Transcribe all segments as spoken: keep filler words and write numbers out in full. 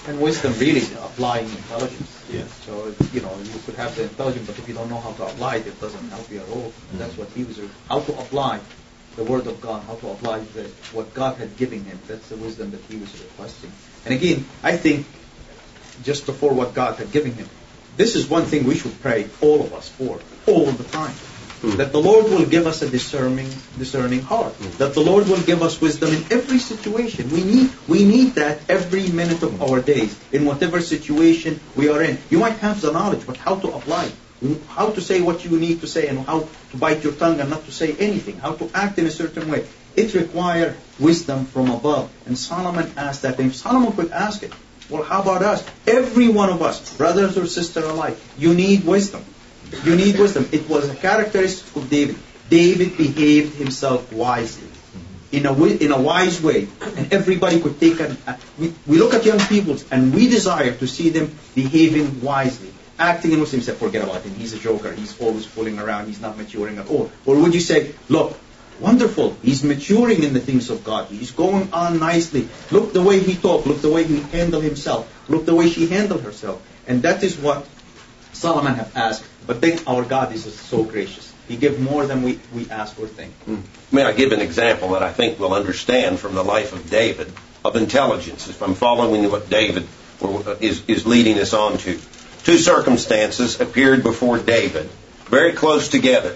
And wisdom really is applying intelligence. Yeah. So, you know, you could have the intelligence, but if you don't know how to apply it, it doesn't help you at all. And that's what he was, how to apply the Word of God, how to apply the, what God had given him. That's the wisdom that he was requesting. And again, I think, just before what God had given him, this is one thing we should pray, all of us, for, all the time. Mm. That the Lord will give us a discerning, discerning heart. Mm. That the Lord will give us wisdom in every situation. We need, we need that every minute of our days, in whatever situation we are in. You might have the knowledge, but how to apply it, how to say what you need to say, and how to bite your tongue and not to say anything, how to act in a certain way. It requires wisdom from above. And Solomon asked that. And if Solomon could ask it, well, how about us? Every one of us, brothers or sisters alike, you need wisdom. You need wisdom. It was a characteristic of David. David behaved himself wisely, in a in a wise way, and everybody could take an. We, we look at young people and we desire to see them behaving wisely, acting in wisdom. Say, forget about him. He's a joker. He's always fooling around. He's not maturing at all. Or would you say, look, wonderful. He's maturing in the things of God. He's going on nicely. Look the way he talked. Look the way he handled himself. Look the way she handled herself. And that is what Solomon have asked. But then our God is so gracious. He gives more than we, we ask or think. Mm. May I give an example that I think we'll understand from the life of David, of intelligence, if I'm following what David is, is leading us on to. Two circumstances appeared before David, very close together.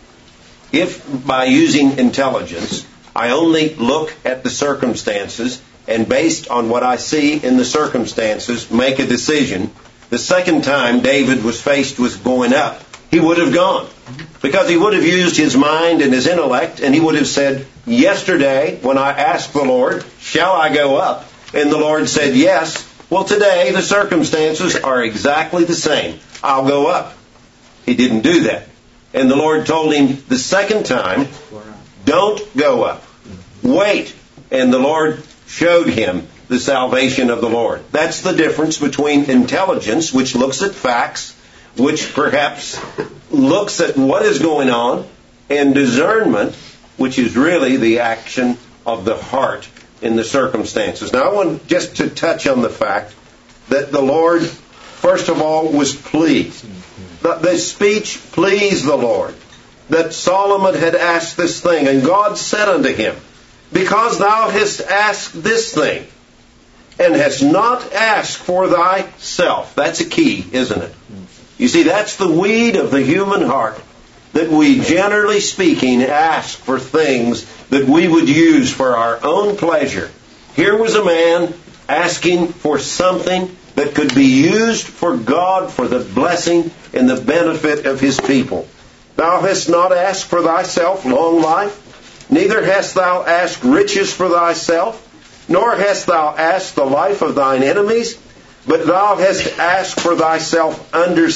If by using intelligence, I only look at the circumstances and based on what I see in the circumstances, make a decision, the second time David was faced with going up, he would have gone. Because he would have used his mind and his intellect, and he would have said, yesterday, when I asked the Lord, shall I go up? And the Lord said, yes. Well, today, the circumstances are exactly the same. I'll go up. He didn't do that. And the Lord told him the second time, don't go up. Wait. And the Lord showed him the salvation of the Lord. That's the difference between intelligence, which looks at facts, which perhaps looks at what is going on, and discernment, which is really the action of the heart in the circumstances. Now, I want just to touch on the fact that the Lord, first of all, was pleased. The, the speech pleased the Lord, that Solomon had asked this thing, and God said unto him, because thou hast asked this thing, and hast not asked for thyself. That's a key, isn't it? You see, that's the weed of the human heart, that we, generally speaking, ask for things that we would use for our own pleasure. Here was a man asking for something that could be used for God, for the blessing and the benefit of His people. Thou hast not asked for thyself long life, neither hast thou asked riches for thyself, nor hast thou asked the life of thine enemies, but thou hast asked for thyself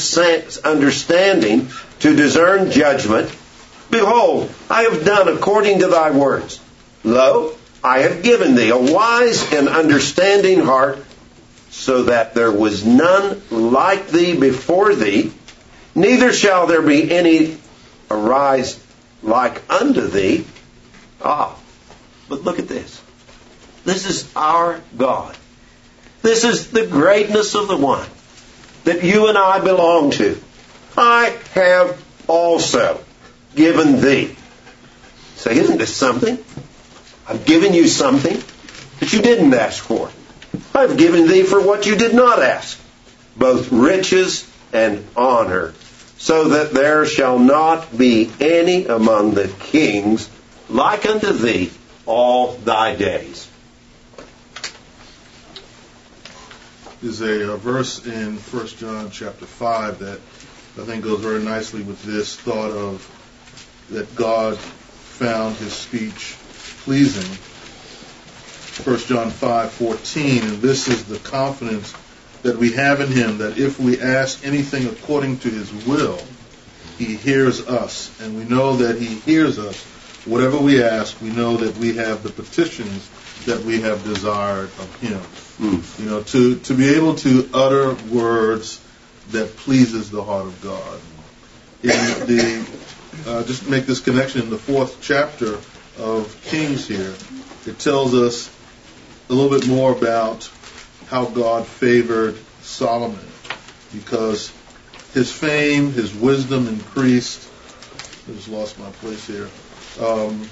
understanding to discern judgment. Behold, I have done according to thy words. Lo, I have given thee a wise and understanding heart, so that there was none like thee before thee, neither shall there be any arise like unto thee. Ah, but look at this. This is our God. This is the greatness of the one that you and I belong to. I have also given thee. Say, isn't this something? I've given you something that you didn't ask for. I've given thee for what you did not ask, both riches and honor, so that there shall not be any among the kings like unto thee all thy days. There's a, a verse in First John chapter five that I think goes very nicely with this thought of that God found His speech pleasing. First John five fourteen, and this is the confidence that we have in Him, that if we ask anything according to His will, He hears us. And we know that He hears us. Whatever we ask, we know that we have the petitions that we have desired of Him. Mm. You know, to, to be able to utter words that pleases the heart of God. In the uh, just to make this connection in the fourth chapter of Kings here, it tells us a little bit more about how God favored Solomon, because his fame, his wisdom increased. I just lost my place here. Um,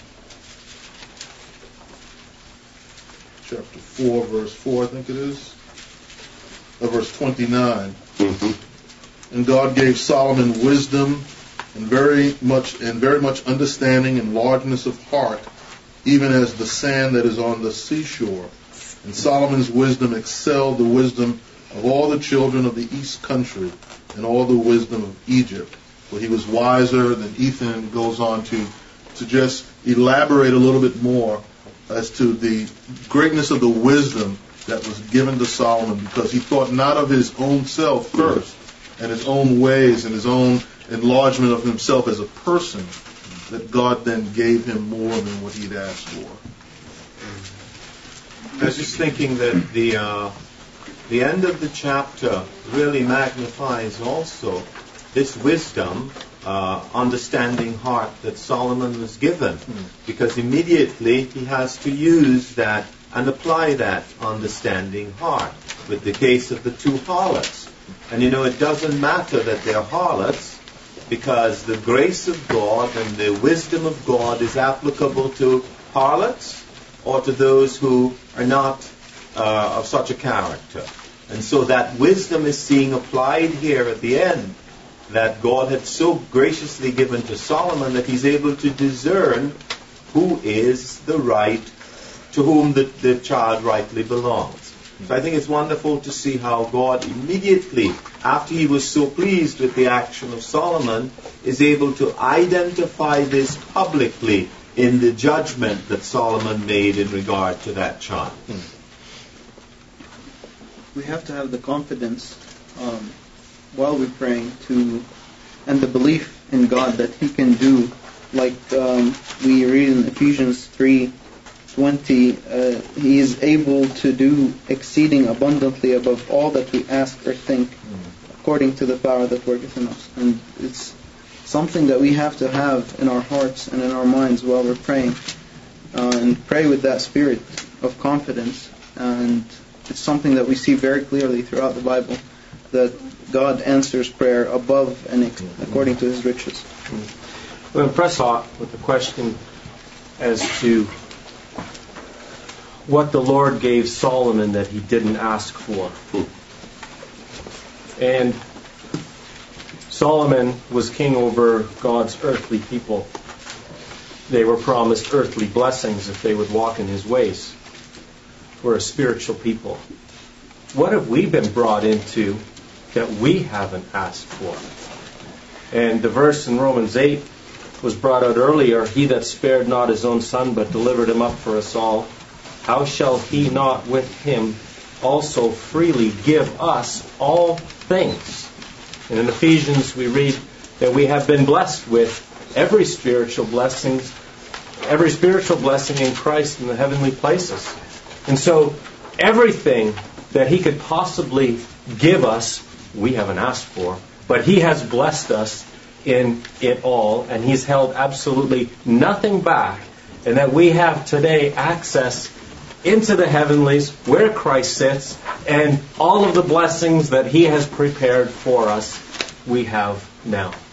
chapter four, verse four, I think it is. Uh, verse twenty-nine. Mm-hmm. And God gave Solomon wisdom and very much and very much understanding and largeness of heart, even as the sand that is on the seashore. And Solomon's wisdom excelled the wisdom of all the children of the east country and all the wisdom of Egypt. For he was wiser than Ethan. Goes on to, to just elaborate a little bit more as to the greatness of the wisdom that was given to Solomon, because he thought not of his own self first and his own ways and his own enlargement of himself as a person, that God then gave him more than what he'd asked for. I was just thinking that the uh, the end of the chapter really magnifies also this wisdom, uh, understanding heart that Solomon was given, because immediately he has to use that and apply that understanding heart with the case of the two harlots. And you know, it doesn't matter that they're harlots, because the grace of God and the wisdom of God is applicable to harlots or to those who are not uh, of such a character. And so that wisdom is being applied here at the end, that God had so graciously given to Solomon, that he's able to discern who is the right, to whom the, the child rightly belongs. So I think it's wonderful to see how God immediately, after he was so pleased with the action of Solomon, is able to identify this publicly in the judgment that Solomon made in regard to that child. We have to have the confidence um, while we're praying to, and the belief in God that He can do, like um, we read in Ephesians three twenty, uh, He is able to do exceeding abundantly above all that we ask or think, according to the power that worketh in us. And it's something that we have to have in our hearts and in our minds while we're praying, uh, and pray with that spirit of confidence. And it's something that we see very clearly throughout the Bible, that God answers prayer above and according to His riches. We're impressed with the question as to what the Lord gave Solomon that he didn't ask for. And Solomon was king over God's earthly people. They were promised earthly blessings if they would walk in His ways. We're a spiritual people. What have we been brought into that we haven't asked for? And the verse in Romans eight was brought out earlier, He that spared not His own Son, but delivered Him up for us all, how shall He not with Him also freely give us all things? And in Ephesians we read that we have been blessed with every spiritual blessings, every spiritual blessing in Christ in the heavenly places. And so everything that He could possibly give us, we haven't asked for, but He has blessed us in it all, and He's held absolutely nothing back, and that we have today access into the heavenlies where Christ sits, and all of the blessings that He has prepared for us we have now.